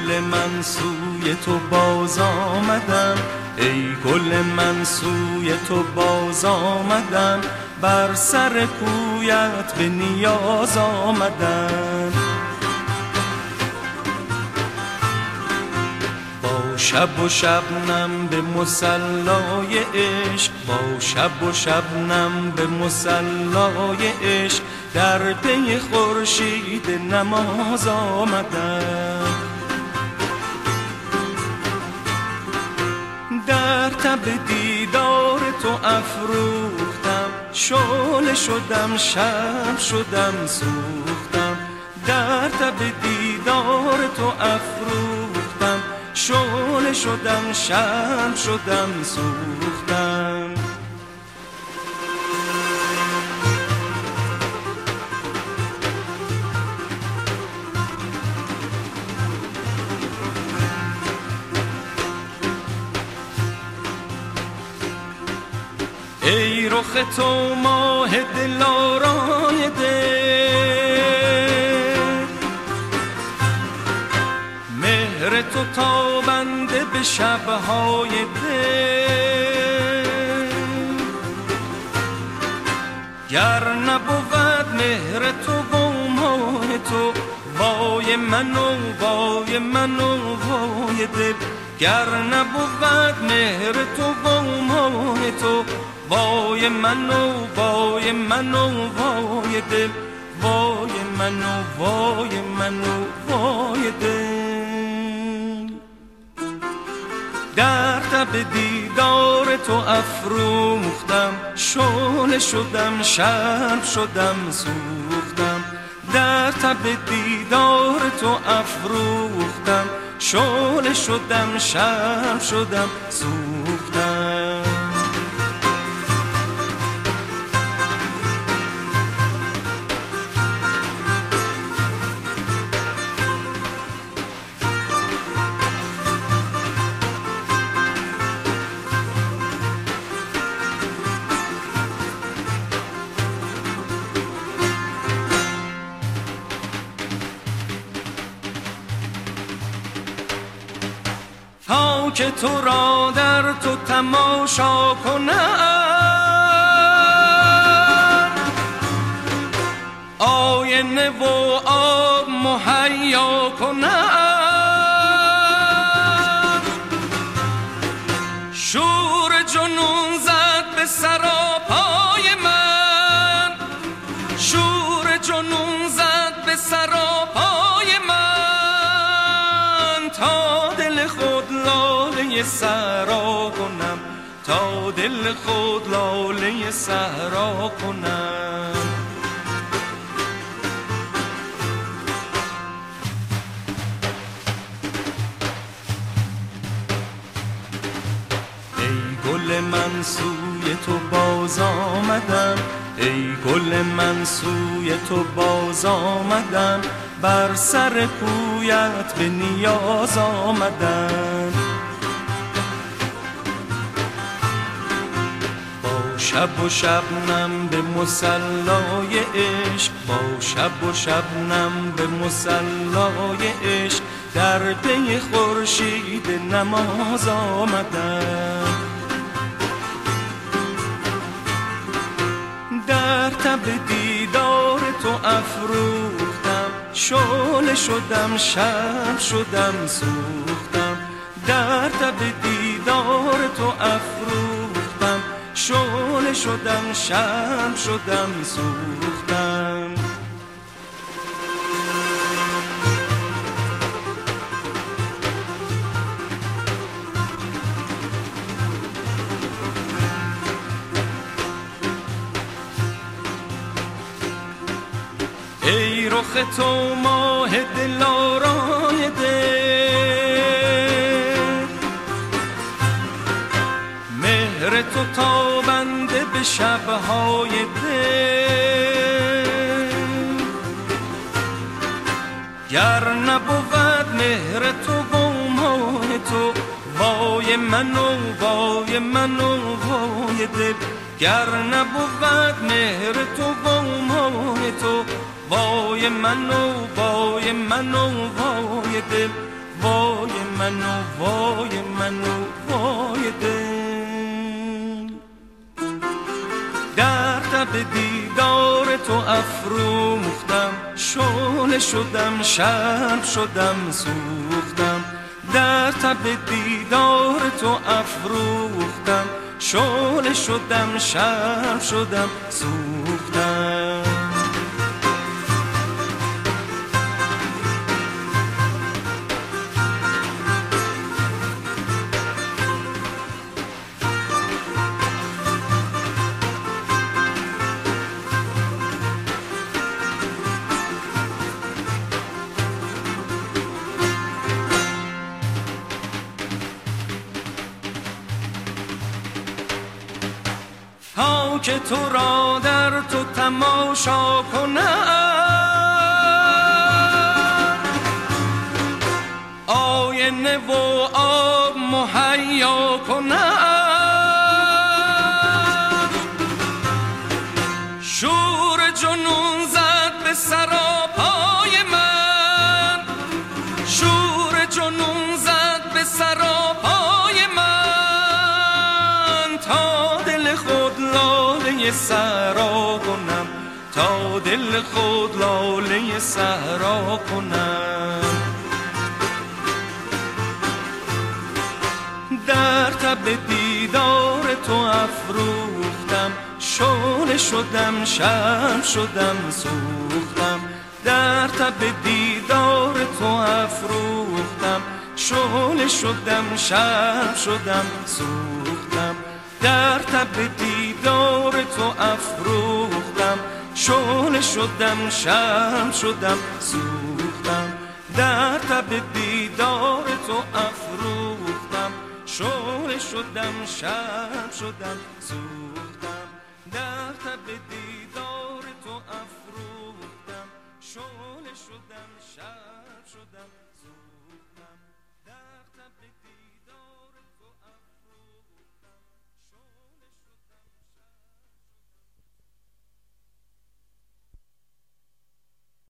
گل من سوی تو باز آمدم، ای گل من سوی تو باز آمدم، بر سر کویت به نیاز آمدم. با شب و شبنم به مصلای عشق، با شب و شبنم به مصلای عشق، در پی خورشید نماز آمدم. در تب دیدار تو افروختم، شعله شدم شب شدم سوختم. در تب دیدار تو افروختم، شعله شدم شب شدم سوختم. ای رخ تو ماه دلارای دل، مهر تو تابنده به شبهای دل. گر نبود مهر تو و ماه تو، وای من و وای من و وای دل. گر نبود مهر تو و ماه تو، وای من و وای من و وای دل. وای من و وای من و وای دل. در تب دیدار تو افروختم، شعله شدم شب شدم سوختم. در تب دیدار تو افروختم، شعله شدم شب شدم سوختم. تا که تو را در تو تماشا کنم، آینه و آب مهیا کنم. شور جنون زد به سراپای من، شور جنون زد به سراپای من. تا دل خود لاله صحرا کنم، تا دل خود لاله صحرا کنم. ای گل من سوی تو باز آمدم، ای گل من سوی تو باز آمدم، بر سر کویت به نیاز آمدم. با شب و شبنم به مصلای عشق، با شب و شبنم به مصلای عشق، در پی خورشید نماز آمدم. در تب دیدار تو افروختم، شعله شدم شب شدم سوختم. در تب دیدار تو افروختم، شعله شدم شب شدم سوختم. ای رخ تو ماه دلارای دل، مهر تو تابنده به شبهای دل. گر نبود مهر تو و ماه تو، وای من و وای من و وای دل. گر نبود مهر تو و ماه تو، وای من و وای من و وای دل. وای منو وای منو وای دل. در تب دیدار تو افروختم، شعله شدم شب شدم سوختم. در تب دیدار تو افروختم، شعله شدم شب شدم سوختم. ها که تو را در تو تماشا کنم، آینه و آب مهیا کنم. شور جنون زد به سراپای من، شور جنون زد به سراپای من. تا دل خود لاله صحرا کنم، تا دل خود لاله صحرا کنم. در تب دیدار تو افروختم، شعله شدم شب شدم سوختم. در تب دیدار تو افروختم، شعله شدم شب شدم سوختم. در تب دیدار تو افروختم، شعله شدم شب شدم سوختم. در تب دیدار تو افروختم، شعله شدم شب شدم سوختم. در تب